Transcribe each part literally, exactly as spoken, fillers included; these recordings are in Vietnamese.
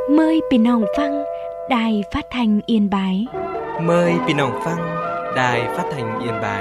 Mờiพี่น้องฟัง Đài Phát thanh Yên Bái. Mời พี่น้องฟัง Đài Phát thanh Yên Bái.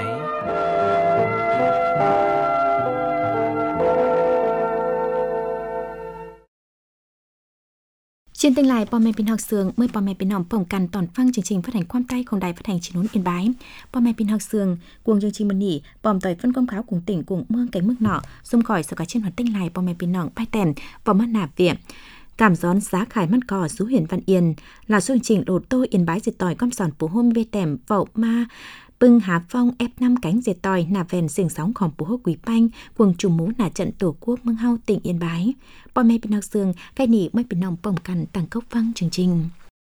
Trên kênh lại Bò Mẹ Pin Học Sương, mời Bò Mẹ Pin Học phòng cần toàn phăng chương trình phát hành quam tayของĐài Phát thanh Chỉ Nún Yên Bái. Bò Mẹ Pin Học Sương, cuồng chương trình mân nhỉ, bòm tỏi phân công kháo cùng tỉnh cùng mương cánh mức nọ, xung khỏi sau cả trên hoạt tinh lại Bò Mẹ Pin Học bay tèm, bò mắt nạp viện. Cảm gión giá khải mắt cò xú huyền Văn Yên là chương trình đột tôi Yên Bái diệt tỏi com sòn phủ hôm bê tèm vậu ma bưng há phong ép năm cánh diệt tỏi nà vèn sừng sóng khỏng phủ hô quý banh cuồng trùm mũ nà trận tổ quốc mương hao tỉnh Yên Bái. Bò Mẹ Pin Học Sương cái nỉ mới bình nòng bồng cằn tăng cốc văng chương trình.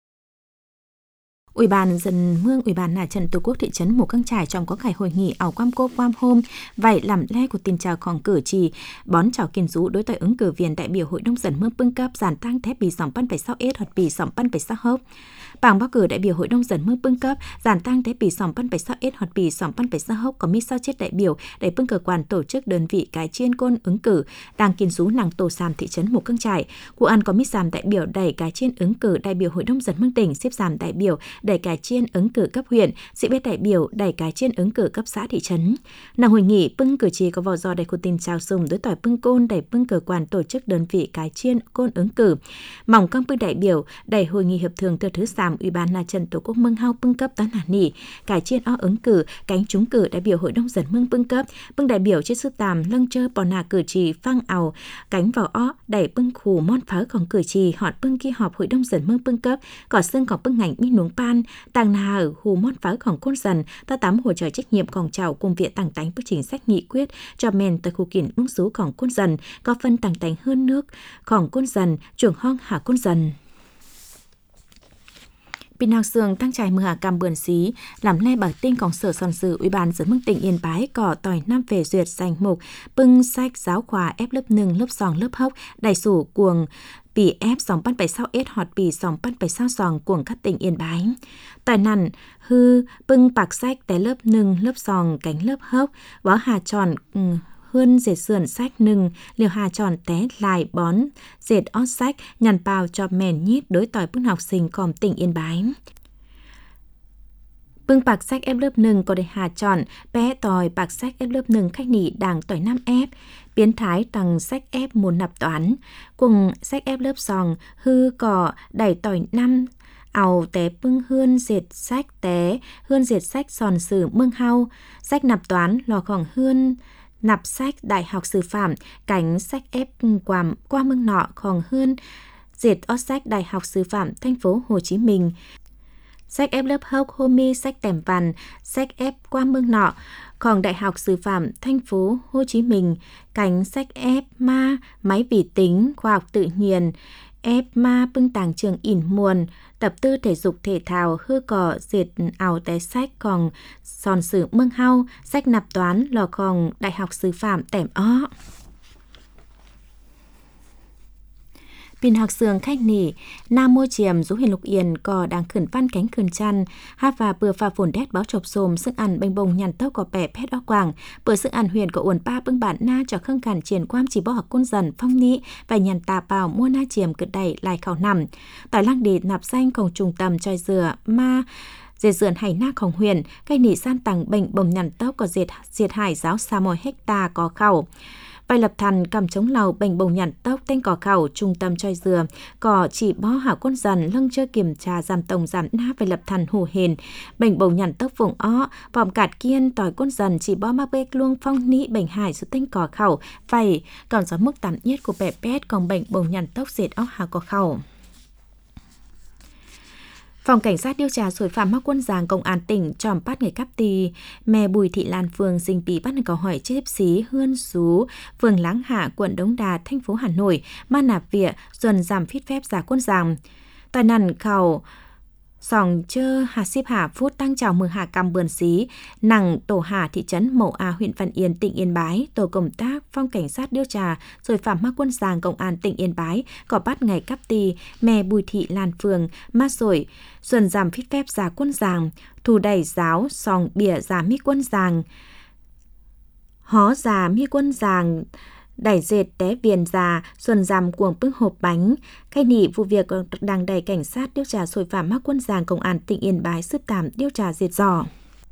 Ủy ban dân mương Ủy ban nà trận tổ quốc thị trấn Mù Căng Trải trong có khải hội nghị ảo quam cô quam hôm vậy làm le của tiền tràoของcử tri bón chào kiên rũ đối tại ứng cử viên đại biểu hội đồng dân mương bưng cấp giản tăng thép bì sòng pan phải sao ết hoặc bì sòng pan phải sao hốc bảng bác cử đại biểu hội đồng dân mương bưng cấp giản tăng thép bì sòng pan phải sao ết hoặc bì sòng pan phải sao hốc có mi sao chết đại biểu để bưng cơ quan tổ chức đơn vị cái chiên côn ứng cử đang kiên rũ nàng tổ sàm thị trấn Mù Căng Trải cụ ăn có mi sàm đại biểu đẩy cái chiên ứng cử đại biểu hội đồng dân mương tỉnh xếp sàm đại biểu đẩy cái chiên ứng cử cấp huyện, sĩ biết đại biểu đẩy cái chiên ứng cử cấp xã thị trấn. Nàng hội nghị bưng cử tri có vào do đại khu tin trao sùng đối tỏi bưng côn đẩy bưng cơ quan tổ chức đơn vị cái chiên côn ứng cử. Mỏng căng bưng đại biểu đẩy hội nghị hiệp thường thừa thứ sàm ủy ban là trận tổ quốc mương hao bưng cấp tán hàn nỉ cái chiên o ứng cử cánh trúng cử đại biểu hội đồng dân mương bưng cấp bưng đại biểu trên sư tàm lâng chơ bò nà cử tri phang ảo cánh vào o đẩy bưng khủ mon pháoของcử tri họt bưng kia họp hội đồng dân mương bưng cấp cỏ xươngของbưng ngành mi nuống pan tàng nà ở hù mót pháoของcôn dần ta tám hỗ trợ trách nhiệmของchào cùng viện tàng tánh bước chính sách nghị quyết cho men tại khu kiện ứng sốของcôn dần có phân tàng tánh hơn nướcของcôn dần trưởng hong hạ côn dần. Pin Học Sương tăng trải mưa hạ cam bươn xí làm le bảo tinhของsở sòn sự ủy ban dân mương tỉnh Yên Bái cỏ tỏi năm về duyệt danh mục bưng sách giáo khoa ép lớp nâng lớp sòng lớp hốc đại sủ cuồng bì ép sòng pan bảy sao ết họt bì sòng pan bảy sao sòng cuồng các tỉnh Yên Bái. Tài nằn hư bưng bạc sách té lớp nâng lớp sòng cánh lớp hốc bó hà tròn ừ, hơn dệt sườn sách nừng liều hà tròn té lại bón dệt ót sách nhằn bào cho mèn nhít đối tỏi bưng học sinh còn tỉnh Yên Bái. Bưng bạc sách ép lớp nừng có để hà tròn bé tỏi bạc sách ép lớp nừng khách nỉ đảng tỏi năm ép biến thái tăng sách ép môn nạp toán cùng sách ép lớp sòng hư cỏ đẩy tỏi năm ảo té bưng hươn dệt sách té hươn dệt sách sòn sử mương hau sách nạp toán lò khoảng hươn nạp sách đại học sử phạm cánh sách ép quàm qua mương nọ khoảng hươn dệt ót sách đại học sử phạm thành phố Hồ Chí Minh sách ép lớp hốc homie sách tèm vằn sách ép qua mương nọ còn đại học sư phạm thành phố Hồ Chí Minh cánh sách ép ma máy vi tính khoa học tự nhiên ép ma bưng tàng trường ỉn muồn tập tư thể dục thể thao hư cỏ dệt ảo té sách còn sòn sử mương hau sách nạp toán lò còn đại học sư phạm tèm ó. Pin Học Sương khách nỉ nam môi chiềm rú huyền lục yên cò đang khẩn văn cánh khẩn chăn hát và bừa pha phồn đét báo chộp xồm sức ăn bênh bông nhằn tốc có bẻ pét ó quảng bừa sức ăn huyền của uẩn pa bưng bản na cho khương cản triển quam chỉ bỏ học côn dần phong nĩ và nhằn tà bào mua na chiềm cực đẩy lại khảo nằm tỏi lăng đề nạp danhของtrùng tầm choi dừa ma dệt dườn hải naของhuyền cây nỉ san tặng bệnh bồng nhằn tốc có dệt diệt hải giáo sa mồi hecta có khẩu Bài lập thần cầm chống lầu bệnh bồng nhằn tốc tên cỏ khẩu trung tâm choi dừa cỏ chỉ bó hảo quân dần lâng chơi kiểm tra giảm tổng giảm na bài lập thần hủ hền bệnh bồng nhằn tốc vùng ó vòng cạt kiên tỏi quân dần chỉ bó ma bê luông phong nĩ bệnh hải sự tên cỏ khẩu vậy còn gió mức tạm nhất của bẻ pét còn bệnh bồng nhằn tốc dệt ó hảo cỏ khẩu. Phòng Cảnh sát điều tra tội phạm mắc quân giàng công an tỉnh tròm bắt người cắp tì mẹ Bùi Thị Lan phường Dinh Bí bắt người câu hỏi chếp xí hươn xú phường Láng Hạ quận Đống Đa thành phố Hà Nội ma nạp vịa dần giảm phít phép giả quân giàng tài nằn khẩu sòng chơ hà xếp hạ phút tăng chào mừng hạ cầm bườn xí nằng tổ hà thị trấn Mậu A huyện Văn Yên tỉnh Yên Bái tổ công tác Phòng Cảnh sát điều tra tội phạm mắc quân giàng công an tỉnh Yên Bái có bắt ngày cắp tì mẹ Bùi Thị Lan phường ma sổi xuân giảm phít phép giả quân giàng thù đẩy giáo sòng bìa giả mi quân giàng hó giả mi quân giàng đẩy dệt té viền già, xuân rằm cuồng bưng hộp bánh. Khai nỉ vụ việc đang đẩy cảnh sát điều tra tội phạm mắc quân giàng công an tỉnh Yên Bái sức tạm điều tra dệt dò.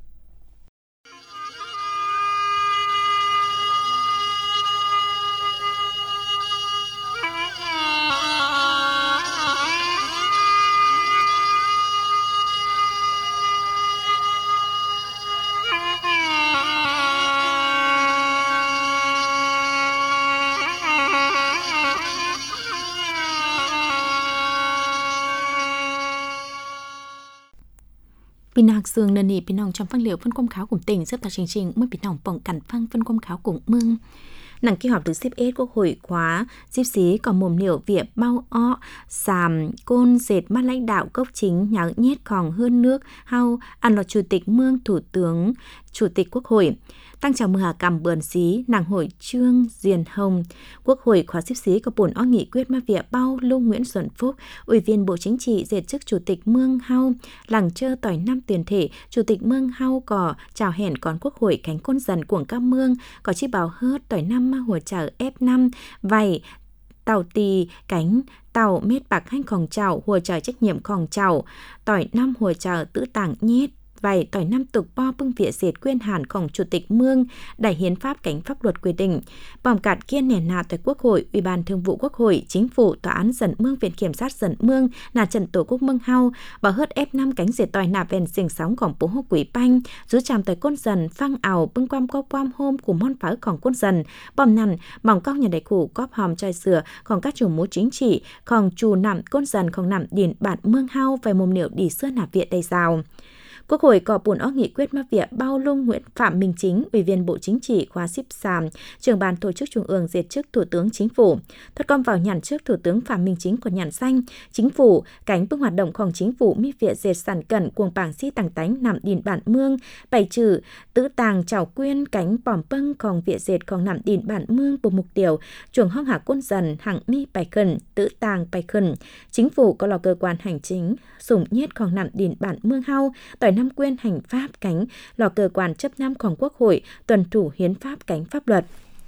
Pin hạc xương nền nỉ pin nòng trong phân liệu phân công kháo của tỉnh xếp tại chương trình mới pin nòng bỏng cản phăng phân công kháo của mương. Nặng kỳ họp được xếp ết quốc hội khóa xếp xí còn mồm liệu việc bao o sàm côn dệt mắt lãnh đạo gốc chính nháo nhét còn hơn nước hao ăn lọt chủ tịch mương thủ tướng chủ tịch quốc hội tăng chào mừng hà cầm bờn xí nàng hội trương diền hồng quốc hội khóa xếp xí có bổn o nghị quyết ma việc bao lưu Nguyễn Xuân Phúc ủy viên bộ chính trị dệt chức chủ tịch mương hao làng chơ tỏi năm tiền thể chủ tịch mương hao cò chào hẹn còn quốc hội cánh côn dần cuồng ca mương có chi báo hớt tỏi năm ma hùa chở F năm vầy tàu tì cánh tàu mết bạc hanh khòng chảo hùa chở trách nhiệm khòng chảo tỏi năm hùa chở tự tảng nhét vài tỏi năm tục bo bưng vỉa diệt quyên hànของchủ tịch mương đại hiến pháp cánh pháp luật quy định bỏng cạt kiên nẻ nà tại quốc hội ủy ban thường vụ quốc hội chính phủ tòa án dần mương viện kiểm sát dần mương nà trận tổ quốc mương hao bảo hớt F năm cánh diệt tỏi nà ven xình sóngของbố hô quỷ banh rú chàm tại côn dần phăng ảo bưng quam có quam hôm của món pháoของcôn dần bỏng nằn bỏng cao nhà đại cụ cóp hòm chai sửaของcác chủ mũ chính trịของchủ nằm côn dầnของnằm điển bản mương hao vài mồm niệu đi xưa nà viện đầy rào. Quốc hội có buồn ó nghị quyết ma việc bao lung Nguyễn Phạm Minh Chính, Ủy viên Bộ Chính trị khóa xếp sàm, trưởng ban tổ chức trung ương dệt chức Thủ tướng Chính phủ. Thật con vào nhàn trước Thủ tướng Phạm Minh Chính của nhàn xanh, Chính phủ, cánh bưng hoạt độngของChính phủ mi việc dệt sản cẩn cuồng bảng si tàng tánh nằm điền bản mương, bày trừ, tứ tàng chảo quyên cánh bỏm bưngของviệc dệtของnằm điền bản mương bộ mục tiêu, chuồng hong hạ côn dần hạng mi bài khẩn, tứ tàng bài khẩn. Chính phủ có là cơ quan hành chính, sủng nhiếtของnằm điền bản mương hao, tỏi năm quyên hành pháp cánh là cơ quan chấp nămของquốc hội tuân thủ hiến pháp cánh pháp luật.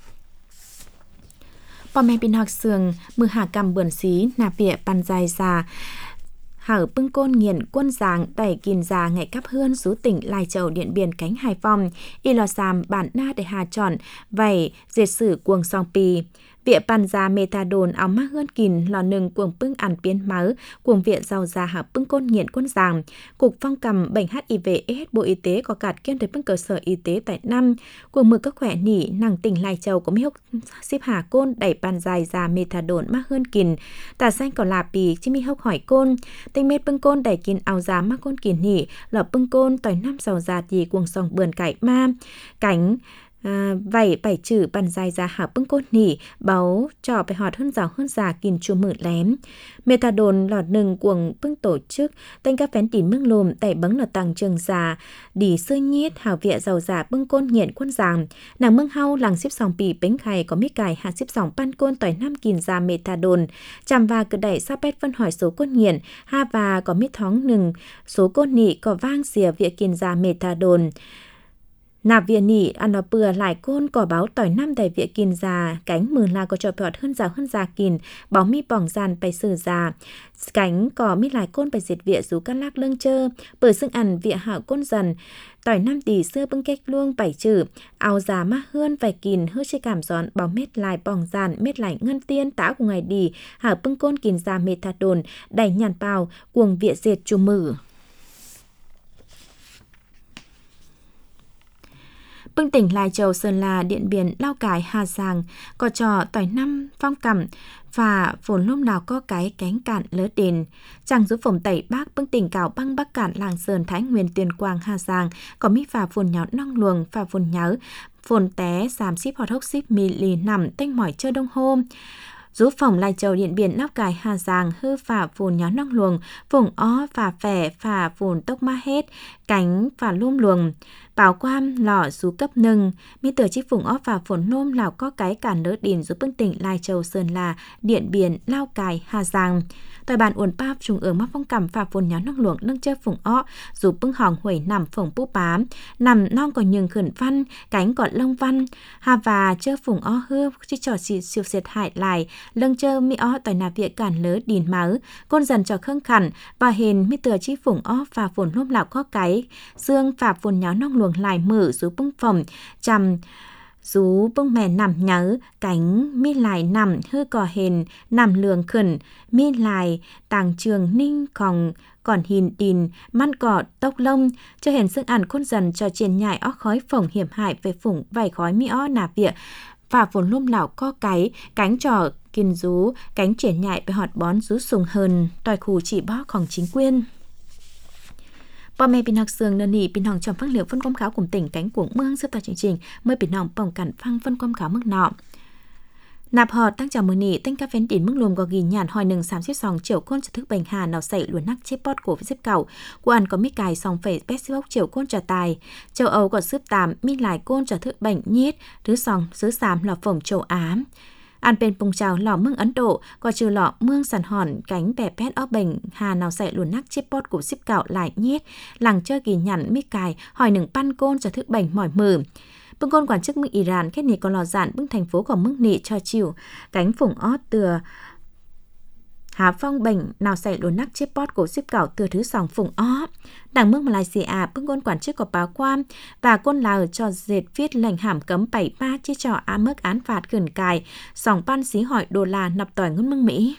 Bò mẹ pin học sườn mưa hà cầm bườn xí nà vỉa pan dài già hở bưng côn nghiền quân giàng đẩy kìn già ngày cắp hươn rú tỉnh Lai Châu Điện Biên cánh Hải Phòng y lò xàm bản na để hà chọn vầy dệt sử cuồng song pi vỉa pan già methadone áo mắc hơn kìn lò nừng cuồng bưng ăn biến máu cuồng vỉa giàu già hở bưng côn nghiền quân giàng cục phong cầm bệnh H I V AIDS Bộ Y tế có cạt kiên tới bưng cơ sở y tế tại năm cuồng mực các khỏe nỉ nàng tỉnh Lai Châu có mấy hốc xếp hà côn đẩy pan dài già methadone mắc hơn kìn tà xanh còn là pì chứ mi hốc hỏi côn tinh mết bưng côn đẩy kìn áo già mắc côn kìn nỉ lọ bưng côn tỏi năm giàu già thì cuồng sòng bườn cải ma cánh À, vậy bảy chữ bàn dài ra hảo bưng côn nỉ báo trò phải họt hơn rào hơn già kìn chua mự lém methadone lọt nừng cuồng bưng tổ chức tên các phén tỉn mương lùm tẩy bấng lọt tàng trường già đi sơi nhiết hảo vịa giàu già bưng côn nghiện quân giàng nàng mương hau làng xếp sòng pì bánh khay có mít cài hạt xếp sòng pan côn tỏi năm kìn già methadone chằm và cứ đẩy sao pet phân hỏi số côn nghiện ha và có mít thóng nừng số côn nỉ có vang xìa vịa kìn già methadone nạp viện nỉ ăn nó bừa lại côn cỏ báo tỏi năm đầy viện kìn già cánh mường là có trò bọt hơn già hơn già kìn báo mi bỏng giàn bày sử già cánh cỏ mi lại côn bày diệt viện rú cát lác lưng chơ bờ xưng ăn viện hạo côn dần tỏi năm tỷ xưa bưng cách luông bảy chữ áo già mắc hơn vài kìn hơi chơi cảm giòn báo mết lại bỏng giàn mết lại ngân tiên tả của ngày đi hảo bưng côn kìn già methadone đầy nhàn bào cuồng viện diệt chù mử. Bưng tỉnh Lai Châu, Sơn La, Điện Biên, Lao Cai, Hà Giang, có trò tỏi năm phong cẩm và phồn lôm nào có cái cánh cạn lỡ đền. Chẳng giúp phồng tẩy bác bưng tỉnh cảo băng bắc cạn làng Sơn, Thái Nguyên, Tuyên Quang, Hà Giang, có mi phà phồn nháo nong luồng, phà phồn nháo, phồn té, giảm ship hot hốc ship mì lì nằm, tênh mỏi chơ đông hôm. Giúp phòng Lai Châu, Điện Biên, Lao Cai, Hà Giang, hư phà phồn nháo nong luồng, vùng ó, phà phẻ, phà phồn tốc ma hết, cánh phà lôm luồng. bảo quam lọ sú cấp nừng mi tờ chi phùng ó và phồn nôm lào có cái cả nớ đìn giúp bưng tỉnh Lai Châu, Sơn La, Điện Biên, Lao Cai, Hà Giang. Tòa bản uốn pap trung ương mắc phong cảm phà phồn nhó năng luồng nâng chơi phùng ó giúp bưng hòn huẩy nằm phồng bú bám nằm non còn nhường khẩn văn cánh còn lông văn hà và chơi phùng ó hư chi trò xì siêu xệt hại lại lâng chơi mi ó tỏi nà viện cản lớ đìn máu côn dần cho khâng khẩn và hền mi tờ chi phùng ó phà phồn nôm lào có cái dương phà phồn nhó năng luồng lại mở giúp bưng phòng chằm rú bông mè nằm nhớ cánh mi lại nằm hư cò hền nằm lường khẩn mi lại tàng trường ninh còn còn hình đìn man cỏ tốc lông cho hền sức ăn khôn dần cho trên nhại ó khói phồng hiểm hại về phủng vảy khói mi ó nà vịa và phồn lôm lảo co cái cánh trò kiên rú cánh triển nhại về họt bón rú sùng hơn tòi khù chỉ bóของchính quyền. Bò mẹ bình học sương nơ nỉ bình học trong phát liệu phân quam kháo cùng tỉnh cánh cuồng mương sơ tòa chương trình mời bình học bỏng cản phăng phân quam kháo mức nọ. Nạp họ tăng chào mừng nỉ tên các phén đỉnh mức lùm có ghi nhàn hỏi nừng sám xếp sòng chiều côn cho thức bành hà nào xảy luôn nắc chếp bót của xếp cầu của ăn có mít cài sòng phẩy bét xếp bốc chiều côn trà tài châu Âu có xếp tàm mít lại côn cho thức bành nhết thứ sòng xứ xám lò phồng châu Á. An bên bùng trào lò mương Ấn Độ có trừ lò mương sàn hòn cánh bè pét ó bành hà nào xảy luôn nắc chếp bót của xếp cạo lại nhét làng chơi ghi nhằn mít cài hỏi nừng pan côn cho thức bành mỏi mử. Bưng côn quản chức mức Iran kết nị còn lò dạn bưng thành phố của mức nị cho chiều cánh phủng ót từ Hà phong bệnh nào xảy luôn nắc chếp bót của xếp cạo từ thứ sòng phủng ó. Đảng mức Malaysia bưng côn quản chức của báo quan và côn Lào cho dệt viết lệnh hàm cấm bảy ba chia trò á mức án phạt khẩn cài sòng pan xí hỏi đô la nập tỏi ngân mương Mỹ.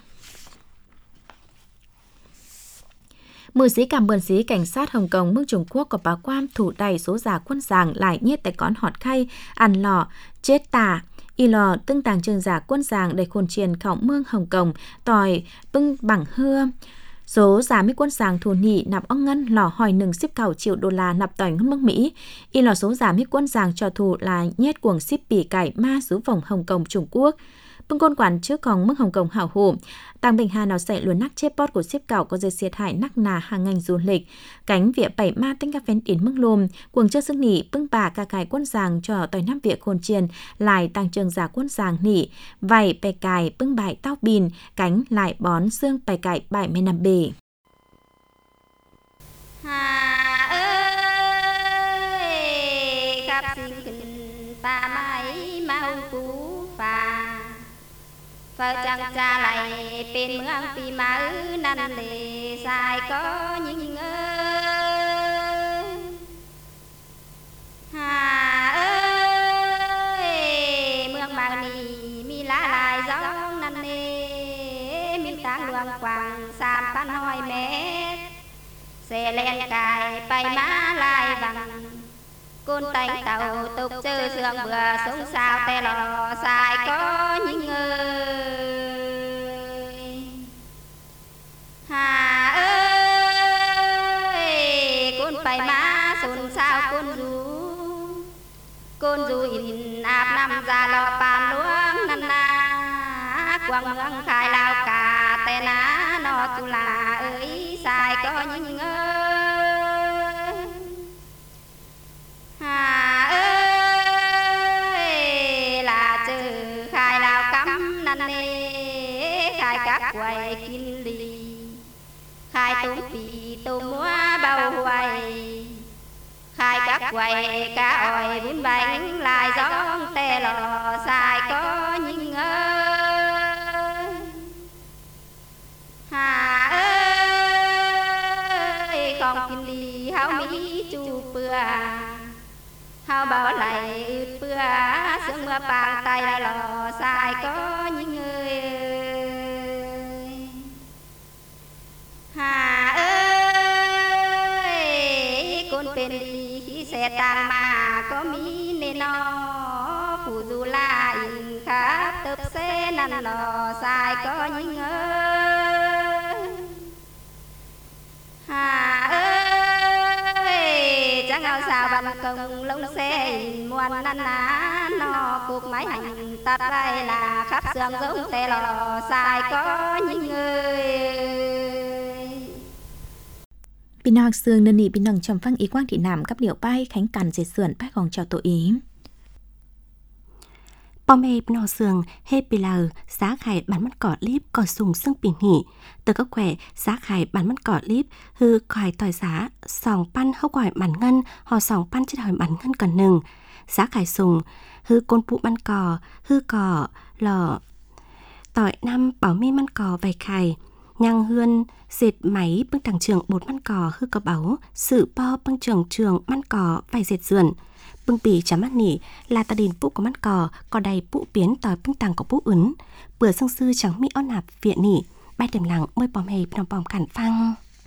Mười sĩ cảm bờn sĩ cảnh sát Hồng Kông mức Trung Quốc có báo quan thủ đầy số giả quân giàng lại nhiết tại con họt khay ăn lò chết tà y lò tưng tàng trường giả quân giàng đầy khôn triền khảo mương Hồng Kông tòi bưng bằng hưa số giả mỹ quân giàng thù nị nạp ong ngân lò hỏi nừng ship cầu triệu đô la nạp tỏi ngân mương Mỹ y lò số giả mỹ quân giàng cho thù là nhiết cuồng ship bì cải ma xứ vòng Hồng Kông Trung Quốc. Bưng côn quản trước còn mức Hồng Kông hảo hủ tàng bình hà nào xảy luôn nắc chếp bót của ship cảo có dây xiết hại nắc nà hàng ngành du lịch cánh vỉa bảy ma tinh các phén đến mức lùm cuồng trước sức nỉ bưng bà ca cài quân giàng cho tỏi năm vỉa khôn chiền lại tăng trường giả quân giàng nỉ vảy bè cài bưng bài tao bìn cánh lại bón xương bè cài bài mê nằm bể. Hà ơi gặp xin ta mãi mau cú phà phở chẳng cha lại bên mương pì máu năn lệ dài có những ơi Hà ơi mương màu nì mi lá lại gió năn lệ mi tang luồng quàng sam pan hỏi mẹ xe len cài bay má lại bằng côn tành tàu tục chơi sương vừa sống sao te lò dài có những ơi Hà ơi côn bay má xôn sao côn du côn du in áp năm ra lò bàn luống năn na quăng mương khai lao cả te ná nó tu là ơi dài có những ơi Hà ơi là chữ khai lao cắm năn nê khai các quầy kinh lì khai tôm pì tôm múa bao hoài khai các quầy cá ỏi bún bánh lại gió te lò dài có những ơi Hà ơi không kinh lì háo mỹ chu bừa hao bảo lại ướt bữa sương mưa bàn tay là lò dài có những người Hà ơi con bên đi khi xe tàng mà có mỹ nên nó phù du la in khắp tập xe năn lò dài có những người Hà ơi chẳng ao sao bằng công lông xe muôn năn ná nó cuộc máy hành tắt đây là khắp xương giống tê lò dài có những người ปีนอกเสืองเนนีปีนองจอมฟังอีกว่างที่นำกับเหลียวป้ายแข็งกันเจเสือนป้ายของเจ้าตัวอีปอมเอปนอเสืองเฮปิลาสาไข่บันมันกอดลิบกอดสุ่งซึ่งปีหนีเตอก็แขวสาไข่บันมันกอดลิบคือข่อยต่อยสาสองปั้นเข้าก่อยบันเงินห่อสองปั้นจะถอยบันเงินก่อนหนึ่งสาไข่สุ่งคือกลปุมันกอคือก่อหล่อต่อยน้ำเป่ามีมันกอใบไข่ยังเฮือนเสร็จไหมปึ้งต่างเtrường bộtมันกอคือกระเป๋าsự poปึ้งเtrường trườngมันกอใบเสร็จเสื่อนปึ้งปีจะมันหนีลาตาดินปุ๊กของมันกอก็ได้ปุ๊เปลี่ยนต่อยปึ้งต่างกับปุ๊อื่นเปื่อซึ่งซื่อchẳngมีอ้อนหนับเวียหนีใบเต็มหลังเมื่อปอมให้ปนอมปอมกันฟัง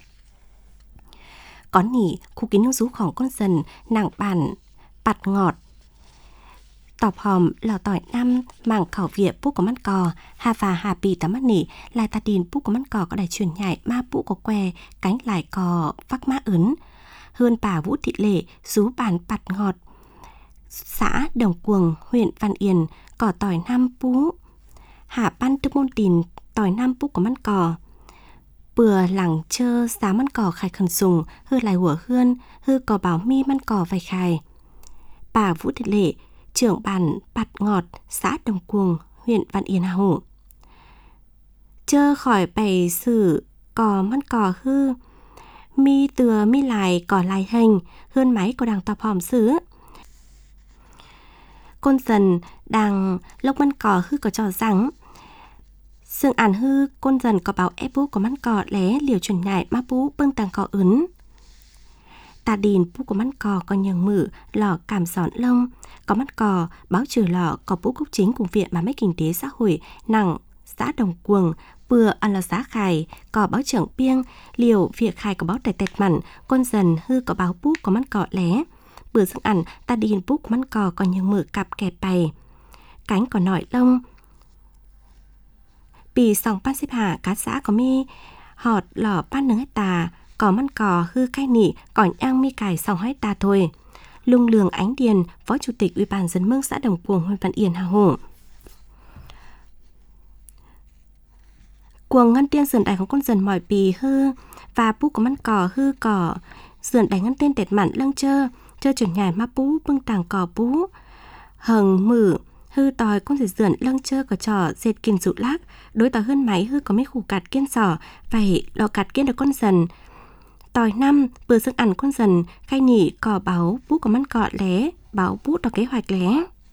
ก่อนหนีคูกินนุ่งซูของก้นเซนหนังปั่นปัดงอดต่อพร้อมเหล่าต่อยน้ำมั่งเข่าเวียปุ๊กของมันกอฮาฟาฮาปีแต่มันหนีลายตาดินปุ๊กของมันกอก็ได้ชวนใหญ่มาปุ๊กกแกวกังหลายกอฟักมาอื่นเฮือนป่าวุติเล่สูป่านปัดงอดxã Đồng Quần, huyện Văn Yên, cỏ tỏi năm pú, hạ ban tức môn tìn tỏi năm pú của măn cỏ, bừa lẳng chơ giá măn cỏ khai khẩn sùng, hư lại hủa hươn, hư cỏ bảo mi măn cỏ vài khai. Bà Vũ Thị Lệ, trưởng bản Bạt Ngọt, xã Đồng Quần, huyện Văn Yên Hà Hổ. Chơ khỏi bày sử cỏ măn cỏ hư, mi từa mi lại cỏ lại hình, hươn máy có đằng tọp hòm sứ. Côn dần đang lốc măn cò hư có trò rằng sương ản hư côn dần có báo ép bú của măn cò lé liều chuẩn nhại ma bú bưng tàng cò ứng tà đìn bú của măn cò có nhường mử lò cảm giòn lông có măn cò báo trừ lò có bú cúc chính cùng viện mà mấy kinh tế xã hội nặng xã Đồng Quần bừa ăn là xã khải có báo trưởng piêng liều việc khải có báo tẹt tẹt mặn côn dần hư có báo bú của măn cò lé bữa dựng ảnh ta đi bút mắn cò còn những mực cặp kẹp bày cánh còn nổi lông bì sòng pan xếp hạ cá xã có mi họt lò pan nướng hết tà có mắn cò hư cay nỉ còn nhang mi cải sòng hết tà thôi lung lường ánh điền phó chủ tịch ủy ban dân mương xã Đồng Quần huyện Văn Yên Hà Hổ cuồng ngân tiên sườn đàiของcon dần mỏi bì hư và bút của mắn cò hư cỏ sườn đài ngân tiên tẹt mặn lăng chơ chơ chuẩn nhài ma bú bưng tàng cò bú hầng mử hư tòi con dệt dườn lăng chơ có trò dệt kiên dụ lác đối tòi hơn máy hư có mấy khủ cạt kiên sỏ vậy lò cạt kiên được con dần tòi năm bữa dựng ẩn con dần khai nỉ cò báo bú của măn cọ lé báo bú đọc kế hoạch lé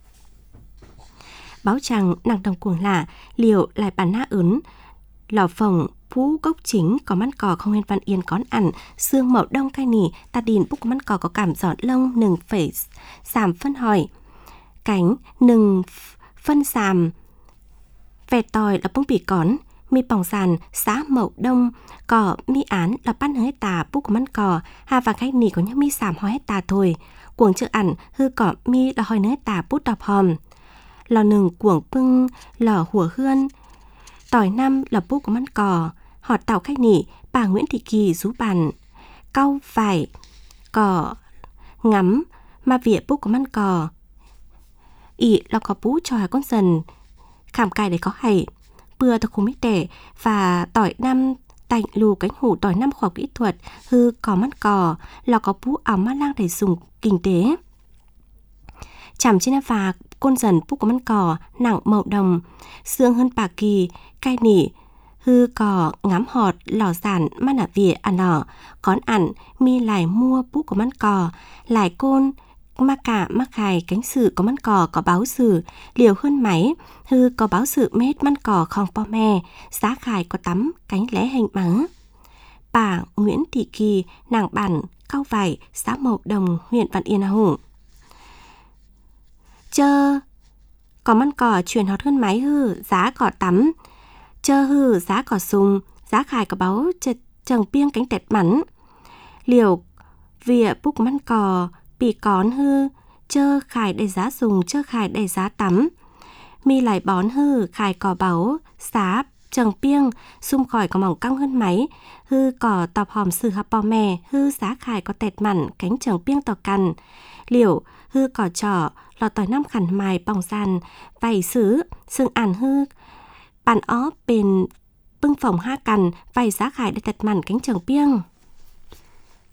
báo chẳng nặng đồng cuồng lạ liều lại bản na ứng lò phồng phú gốc chính có măn cò không huyện Văn Yên có ẩn xương màu đông cay nỉ ta đìn bút của măn cò có cảm giọt lông nừng phải giảm phân hỏi cánh nừng phân giảm về tòi là bông bỉ cón mi bỏng sàn xã mậu đông cỏ mi án là bắt hết tà bút của măn cò hà và khách nỉ có những mi giảm hỏi hết tà thôi cuồng chữ ẩn hư cỏ mi là hỏi hết tà bút đọc hòm lò nừng cuồng pưng lò hùa hươn tỏi năm là bút của măn cò họ tàu khách nỉ bà Nguyễn Thị Kỳ rú bàn cau vải cỏ ngắm mà vỉa bút của măn cò ỉ là có bú trò con dần khảm cài để có hầy bừa thật không biết đẻ và tỏi năm tạnh lù cánh hủ tỏi năm khoa kỹ thuật hư có măn cò là có bú áo má lang để dùng kinh tế chằm trên và côn dần bút của măn cò nặng màu đồng xương hơn bà Kỳ cay nỉ hư cò ngắm họt lò giản man ở vỉa ăn nọ con ẩn mi lại mua bút của măn cò lại côn ma cả ma khài cánh sự có măn cò có báo sử liều hơn máy hư có báo sự mét măn cò không po me giá khài có tắm cánh lẽ hình mắng bà Nguyễn Thị Kỳ nàng bản cau vải xã Mậu Đồng huyện Văn Yên Hà Hổ chơ có măn cò chuyển hot hơn máy hư giá cỏ tắm chơ hư giá cỏ sùng giá khải có báo chật chồng piêng cánh tẹt mắn liều vỉa bút măn cò bị cón hư chơ khải đầy giá sùng chơ khải đầy giá tắm mi lại bón hư khải cỏ báo xá chồng piêng xung khỏi có mỏng cong hơn máy hư cỏ tọp hòm sư hấp bò mè hư giá khải có tẹt mặn cánh chồng piêng tỏ cằn liều hư cỏ trỏ lò tỏi năm khẩn mài bỏng sàn vảy sứ sừng ản hư bàn ó bền bưng phồng ha cằn vảy giá khải để tẹt mặn cánh chồng piêng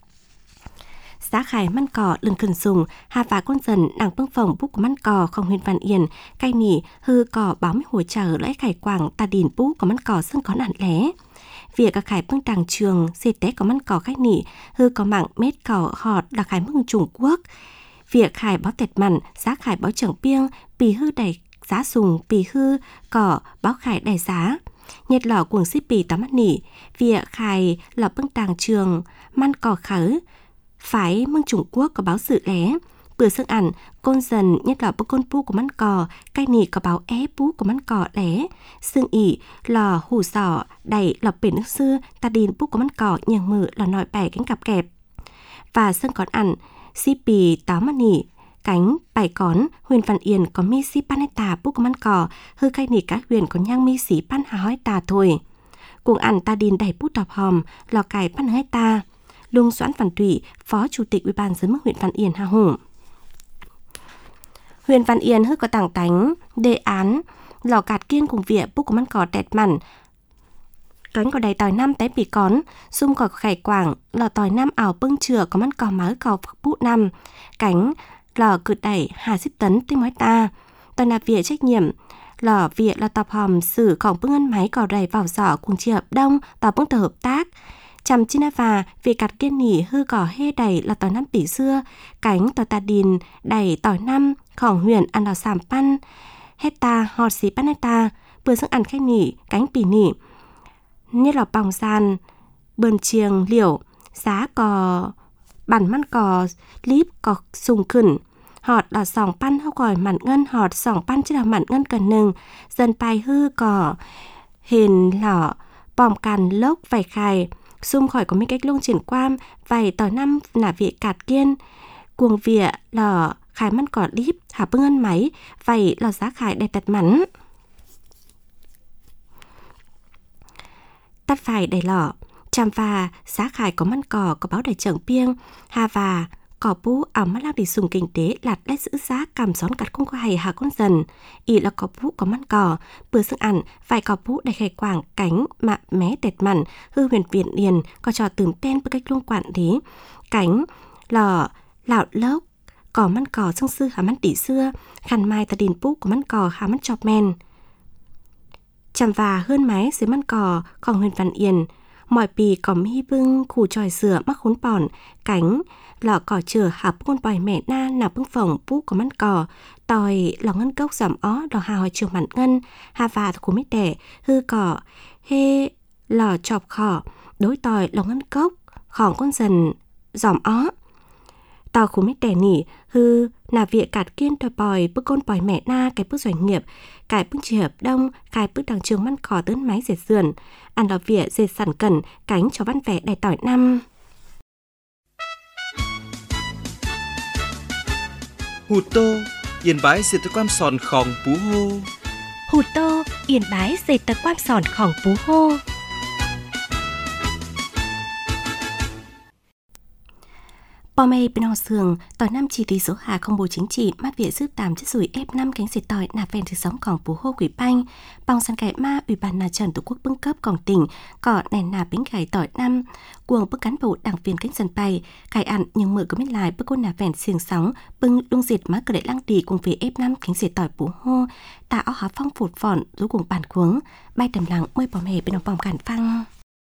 giá khải măn cò lần cần dùng hà và con dần nàng bưng phòng bút của măn cò không huyền văn yên cay nỉ hư cò báo mấy hỗ trợ lấy khải quảng ta đìn bút của măn cò xưng có nạn lé việc các khải bưng đàng trường xê tế có măn cò khách nỉ hư có mạng mét cò họt là khải bưng Trung Quốc việc khải báo tẹt mặn giá khải báo trưởng piêng bì hư đầy giá dùng bì hư cỏ báo khải đầy giá nhiệt lò cuồng xếp bì tóm mắt nỉ việc khải lò bưng đàng trường măn cò khởi phải mưng Trung Quốc có báo sự lé bữa sức ảnh con dần nhất là bữa con pu của măn cò cay nỉ có báo é pu của măn cò lé xương ỉ lò hủ sỏ đầy lọc biển nước sư ta đìn pu của măn cò nhường mự lò nọi bẻ cánh cặp kẹp và xương còn ảnh xí bì táo mắt nỉ cánh bài cón huyền văn yên có mi xí pan hay tà pu của măn cò hư cay nỉ các huyền có nhang mi xí pan hà hói tà thôi cùng ảnh ta đìn đầy pu đọp hòm lò cài pan hay ta Lung Doãn Văn Thủy, Phó Chủ tịch Ủy ban Giám mục huyện Văn Yên hà hùng. Huyện Văn Yên hư có tảng tánh đề án lò cạt kiên cùng việc bút của măn cò đẹp mặn cánh có đầy tỏi năm té bị cón xung cò khải quảng lò tỏi năm ảo bưng chừa có măn cò mới cò bút năm cánh lò cự đẩy hà xíp tấn tinh mói ta tỏi nạp việc trách nhiệm lò việc là tập hòm xử cổng bưng ngân máy cò đầy vào giỏ cùng chia hợp đông tỏ bưng tờ hợp tác chăm chi và việc cắt kiên nỉ hư cỏ hê đầy là tỏi năm tỷ xưa cánh tỏi ta đìn đầy tỏi năm khổng huyền ăn đào sàm pan heta hot xí pan heta bữa sức ăn khách nỉ cánh pỉ nỉ như là bòng sàn bơn chiêng liễu giá cò bản măn cò líp cò sùng khẩn họt là sòng pan hao còi mặn ngân họt sòng pan chứ là mặn ngân cần nừng dần bài hư cò hình lỏ bòm càn lốc vải khai xung khỏi có mấy cách lông triển quam vài tỏi năm là vị cạt kiên cuồng vịa lò khải măn cỏ líp hà bưng ngân máy vài lò giá khải đầy tật mắn tắt phải đầy lò chăm và giá khải có măn cỏ có báo đầy trưởng piêng hà và cỏ bú ảo mắt lao để dùng kinh tế lạt lét giữ giá cầm gión cắt không có hay hà con dần ý là cỏ bú có măn cỏ bữa sức ăn vài cỏ bú đầy khải quảng cánh mạ mé tẹt mặn hư huyền viện liền có trò tưởng tên với cách luôn quản lý cánh lò lạo lốc cỏ măn cỏ xương sư hà măn tỷ xưa khăn mai ta đìn bú của măn cỏ hà măn chọc men chăm và hơn máy dưới măn cỏ còn huyền văn yên mọi bì có mi bưng khủ tròi sữa mắc khốn bòn cánh lò cỏ chừa hạp con bòi mẹ na nào bưng phòng bú có măn cỏ tòi lò ngân cốc giảm ó lò hà hỏi trường mặn ngân hà và của mít đẻ hư cỏ hê lò chọc khỏ đối tòi lò ngân cốc khỏng con dần giảm ó tò khu mít đẻ nỉ hư nà việc cạt kiên tòi bòi bức con bòi mẹ na cái bước doanh nghiệp cái bước chỉ hợp đông cái bước đằng trường măn cỏ tớn máy dệt sườn ăn lò việc dệt sẵn cẩn cánh cho văn vẻ đầy tỏi năm Hụt tô yên bái dệt tơ quan sòn khòng pú hô Hụt tô yên bái dệt tơ quan sòn khòng pú hô Bò mê bên họ sường, tỏi năm chỉ tí số hà không bố chính trị, mát viện sức tàm chất rủi ép năm cánh xịt tỏi nạp phèn thứ sống còng phú hô quỷ banh. Bòng sàn cải ma, ủy ban nà trần tổ quốc bưng cấp còng tỉnh, cỏ nền nạp bính khải tỏi năm. Cuồng bức cán bộ đảng viên cánh dần bay, cải ăn nhưng mở có biết lại bức côn nạp phèn xiềng sóng, bưng đung diệt má cờ đại lăng đi cùng về ép năm cánh xịt tỏi phú hô. Tà áo há phong phụt phỏn, rú cùng bàn cuống, bay tầm lặng mơi bò mê bên họ bòng cản phăng.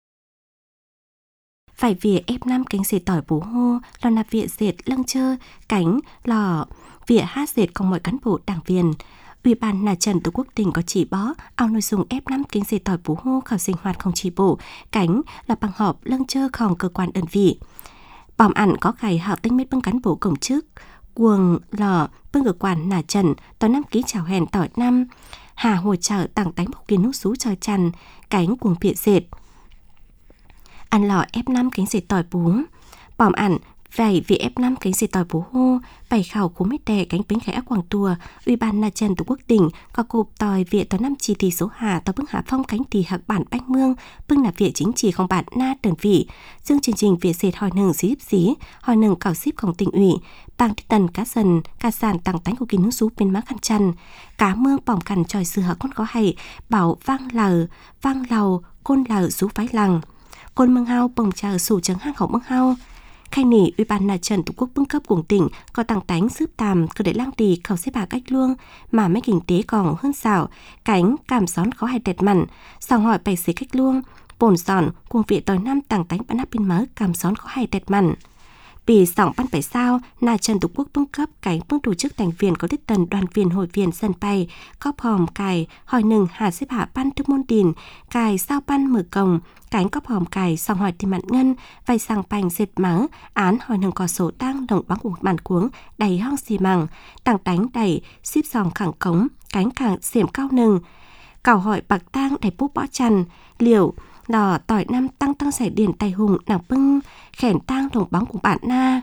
Phải vỉa ép năm cánh dệt tỏi bú hô, lò nạp vỉa dệt lăng chơ, cánh, lò, vỉa hát dệt cùng mọi cán bộ đảng viên. Ủy ban nà trần tổ quốc tỉnh có chỉ bó, ao nội dung ép năm cánh dệt tỏi bú hô khảo sinh hoạt không chỉ bộ, cánh là bằng họp lăng chơ khòng cơ quan đơn vị. Bòm ẩn có khải hảo tinh mết bưng cán bộ công chức, cuồng, lò, bưng cơ quan nà trần, tỏi năm ký chào hẹn tỏi năm, hà hồi trợ tặng tánh một kỳ nút xú trời trần, cánh cuồng vỉa dệt. Ăn lò ép năm cánh dệt tỏi bú bòm ẩn vậy vì ép năm cánh dệt tỏi bú hô bày khảo khú mít đè cánh bánh khải ác quảng tùa ủy ban nà trần tổ quốc tỉnh có cụp tỏi viện tỏi năm chỉ tỷ số hà tỏi bưng hạ phong cánh tỷ hạc bản bách mương bưng nạp viện chính chỉ không bản na đơn vị dương chương trình viện dệt hỏi nừng xí xí hỏi nừng cảo xípของtỉnh ủy bang tần cá sần cá sàn tặng tánh của kỳ nước xú bên má khăn chăn cá mương bòm cằn tròi sửa con có hay bảo vang lờ vang lầu côn lờ xú phái lằng côn mương hao bồng chờ sủ trắng hang khẩu mương hao khai nỉ Ủy ban Mặt trận Tổ quốc bưng cấp của tỉnh có tăng tánh giúp tàm cứ để lang đi khẩu xếp bà cách luông mà mấy kinh tế còn hơn xảo cánh cảm xón khó hay đẹp mặn sau hỏi bày xế cách luông bồn giòn cùng vị tỏi năm tăng tánh bắn áp pin mớ cảm xón khó hay đẹp mặn Vì sòng ban bảy sao, Na Trần Tổ quốc bưng cấp cánh bưng tổ chức thành viên có tiết tần đoàn viên hội viên dân bay, cóp hòm cài, hỏi nừng hà xếp hạ ban thức môn đìn, cài sao ban mở cổng, cánh cóp hòm cài sòng hỏi tìm mặn ngân, vay sang bành dệt mắng, án hỏi nừng có số tăng đồng bóng của bản cuống, đầy hong xì mằng, tăng đánh đầy, xíp sòng khẳng cống, cánh khẳng xiểm cao nừng, cào hỏi bạc tang đầy bút bõ chăn, liều, lò tỏi năm tăng tăng giải điển tay hùng nàng bưng khẻn tang đồng bóng của bạn na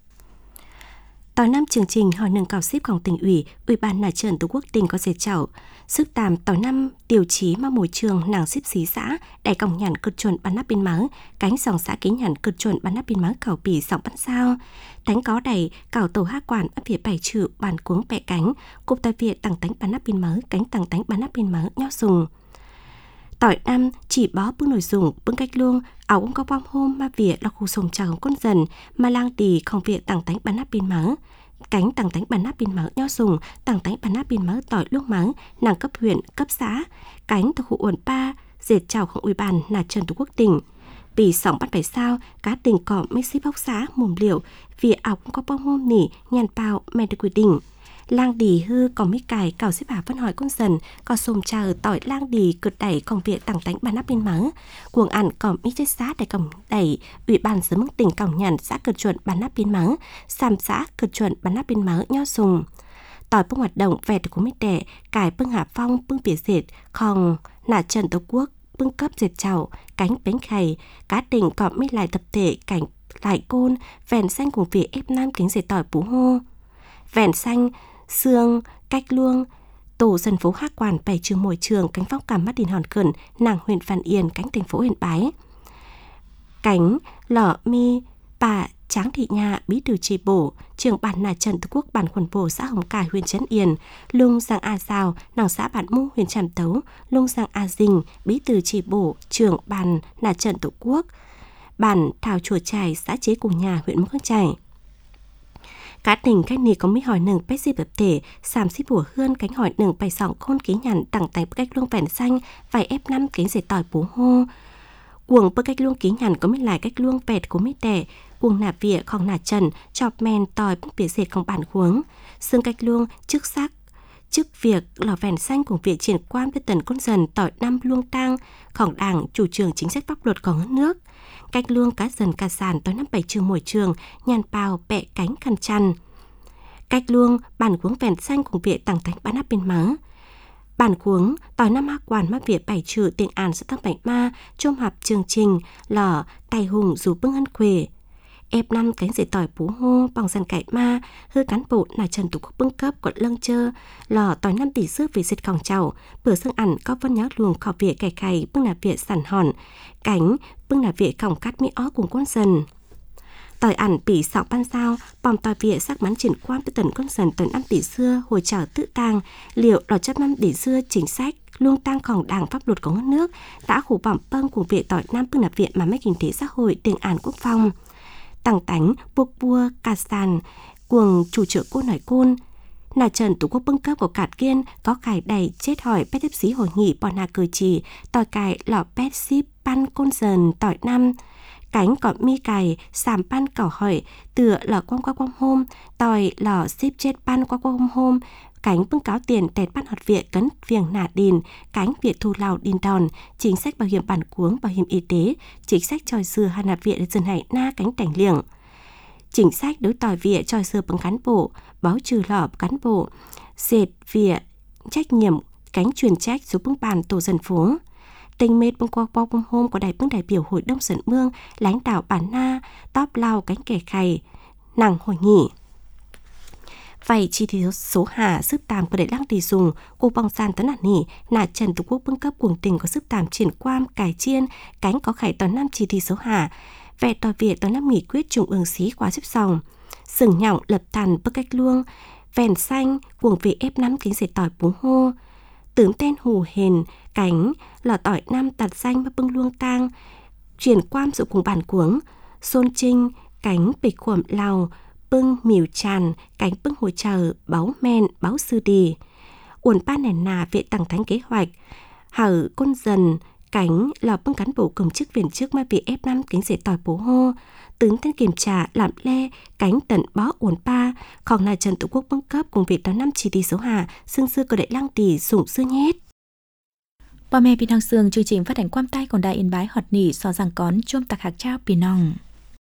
tỏi năm chương trình hỏi nâng cao xếpของtỉnh ủy ủy ban Mặt trận Tổ quốc tỉnh có dệt chảo sức tàm tỏi năm tiêu chí mà môi trường nàng xếp xí xã đại cổng nhàn cực chuẩn bắn nắp bên má cánh sòng xã kính nhàn cực chuẩn bắn nắp bên má cào bì sòng bắn sao đánh có đầy cào tổ hát quản ấp phía bảy trự bàn cuống bẹ cánh cục tài việt tăng tánh bắn nắp bên má cánh tăng tánh bắn nắp bên má nhau sùng tỏi năm chỉ bó bưng nổi dùng bưng cách luông áo cũng có bom hôm mà việc là khu sông trào con dần mà lang tì không việc tặng tánh bắn nắp bên má cánh tặng tánh bắn nắp bên má nhau dùng tặng tánh bắn nắp bên má tỏi luông má nàng cấp huyện cấp xã cánh thuộc khu uẩn pa dệt chào không ủy ban là Trần Tổ quốc tỉnh vì sòng bắt phải sao cá tỉnh cỏ mấy xí bóc xã mồm liệu vì áo cũng có bom hôm nỉ nhàn bao mẹ được quy định lang đì hư còn mấy cài cào xếp bà phân hỏi con dần có xôm chờ tỏi lang đì cực đẩy công việc tặng tánh bàn nắp bên má cuồng ăn còn mấy chết xã để còng đẩy ủy ban sớm mức tỉnh còng nhàn xã cực chuẩn bàn nắp bên má sàm xã cực chuẩn bàn nắp bên má nho sùng tỏi bưng hoạt động vẹt của mấy đẻ cài bưng hạ phong bưng bỉa dệt khòng nả Trần Tổ quốc bưng cấp dệt chảo cánh bánh khầy cá tỉnh còn mấy lại tập thể cảnh lại côn vẹn xanh cùng việc ép nam kính dệt tỏi bú hô vẹn xanh xương cách luông tổ dân phố hát quản bảy trường môi trường cánh phong cảm mắt đìn hòn khẩn nàng huyện Văn Yên cánh thành phố Yên Bái cánh lọ mi bà Tráng Thị Nha bí thư chi bộ trường bản Nà Trần Tổ quốc bản khuẩn bổ xã Hồng Cải huyện Trấn Yên lung giang a Giao nàng xã bản Mu huyện Tràm Tấu lung giang a Dình bí thư chi bộ trường bản Nà Trần Tổ quốc bản Thảo Chùa Trải xã Chế Cùng Nhà huyện Mộc Trải cá tỉnh cách này có mấy hỏi nừng bét xịp tập thể sàm xíp bùa hươn cánh hỏi nừng bày sòng khôn ký nhằn tặng tay cách luông vẹn xanh vài ép năm kính dệt tỏi bú hô cuồng bơ cách luông ký nhằn có mấy lại cách luông vẹt của mấy đẻ cuồng nạp vỉa khòng nà trần chọp men tỏi bưng bỉa dệt không bản khuống xương cách luông trước sắc trước việc lò vẹn xanh cùng việc triển quan với tần con dần tỏi năm luông tang khòng đảng chủ trương chính sách pháp luật còn nước cách luông cá dần cá sàn tới năm bảy trường mồi trường nhàn bào bẹ cánh khăn chăn cách luông bản cuống vẹn xanh cùng việc tặng tánh bán áp bên má bản cuống tỏi năm hát quản má việc bảy trừ tiền án sẽ tăng bảy ma chôm hạp chương trình lò tay hùng dù bưng ăn quề ép năm cánh dệt tỏi bú hô bằng dần cải ma hư cán bộ là Trần Tổ quốc bưng cấp quận lâng chơ lò tỏi năm tỷ xước vì dệt khòng chảo bữa xương ẩn có vân nháo luồng khảo việc cải cày bưng là việc sản hòn cánh bưng là việc khòng cắt mỹ ó cùng con dần tỏi ẩn bị sọng ban sao bòm tỏi việc sắc bắn triển quan với tần con dần tần năm tỷ xưa hồi chảo tự tang liệu lò chất năm tỷ xưa chính sách luôn tăng khòng đảng pháp luật của nước đã khủ bỏng bâng cùng việc tỏi năm bưng là viện mà mấy kinh tế xã hội tiền án quốc phòng tăng tánh buộc bua cà sàn cuồng chủ trợ côn hỏi côn Nà Trần Tổ quốc bưng cấp của cạt kiên có cải đầy chết hỏi bét tiếp xí hội nghị bọn hà cử trì tỏi cải lọ bét ship pan côn dần tỏi năm cánh cọp mi cài sàm pan cỏ hỏi tựa lọ quang qua quang hôm tỏi lọ ship chết pan qua quang hôm cánh bưng cáo tiền tẹt ban hoạt viện cấn viềng nả đìn cánh việc thu lào đìn đòn chính sách bảo hiểm bản cuống bảo hiểm y tế chính sách tròi dừa hà nạp viện dần hải na cánh cảnh liệng chính sách đối tỏi viện tròi dừa bằng cán bộ báo trừ lọ cán bộ dệt viện trách nhiệm cánh truyền trách số bưng bàn tổ dân phố tình mệt bưng qua bong hôm của đại bưng đại biểu hội đông sẩn mương lãnh đạo bản na tóp lao cánh kẻ khày nàng hội nghị vậy chi thì số hà sức tàm của đại lăng tỷ dùng cô bong san tấn ản nỉ Nà Trần Tổ quốc bưng cấp cuồng tình có sức tàm triển quan cải chiên cánh có khải toàn năm chi thì số hà vẹ tòa việt toàn năm nghị quyết trung ương xí quá xếp sòng sừng nhỏng lập tàn bức cách luông vèn xanh cuồng vị ép năm kính dệt tỏi bú hô tướng tên hù hền cánh lò tỏi năm tạt xanh và bưng luông tang chuyển quan sự cùng bản cuống xôn trinh cánh bịch khuẩm lào, bưng miều tràn, cánh bưng hồ chờ, báo men, báo sư đi. Uẩn ba nền nà vệ tặng thánh kế hoạch, hở côn dần, cánh lò bưng cán bộ công chức viên chức mà bị ép năm kính dễ tỏi bố hô. Tướng tên kiểm trả làm le, cánh tận bó uẩn ba, còn là Trần Tổ quốc bưng cấp cùng việc đón năm chỉ tỷ số hà, xương sư cơ đại lăng tỷ sủng sư nhét. Bà mẹ Pinong Sương chương trình phát hành quam tay còn đài Yên Bái hoạt nỉ so rằng cón chôm tạc hạc trao Pinong.